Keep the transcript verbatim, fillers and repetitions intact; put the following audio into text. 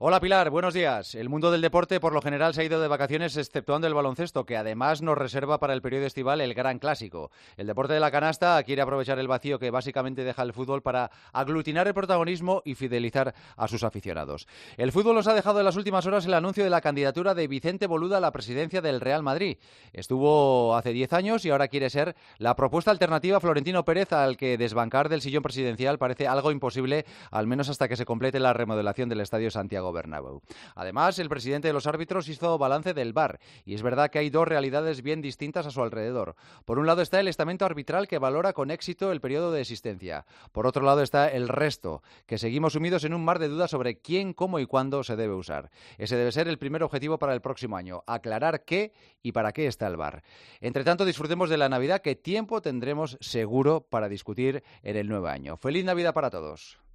Hola Pilar, buenos días. El mundo del deporte por lo general se ha ido de vacaciones exceptuando el baloncesto, que además nos reserva para el periodo estival el gran clásico. El deporte de la canasta quiere aprovechar el vacío que básicamente deja el fútbol para aglutinar el protagonismo y fidelizar a sus aficionados. El fútbol nos ha dejado en las últimas horas el anuncio de la candidatura de Vicente Boluda a la presidencia del Real Madrid. Estuvo hace diez años y ahora quiere ser la propuesta alternativa a Florentino Pérez, al que desbancar del sillón presidencial parece algo imposible, al menos hasta que se complete la remodelación del Estadio Santiago Bernabéu. Además, el presidente de los árbitros hizo balance del V A R y es verdad que hay dos realidades bien distintas a su alrededor. Por un lado está el estamento arbitral, que valora con éxito el periodo de existencia. Por otro lado está el resto, que seguimos sumidos en un mar de dudas sobre quién, cómo y cuándo se debe usar. Ese debe ser el primer objetivo para el próximo año, aclarar qué y para qué está el V A R. Entre tanto, disfrutemos de la Navidad, que tiempo tendremos seguro para discutir en el nuevo año. ¡Feliz Navidad para todos!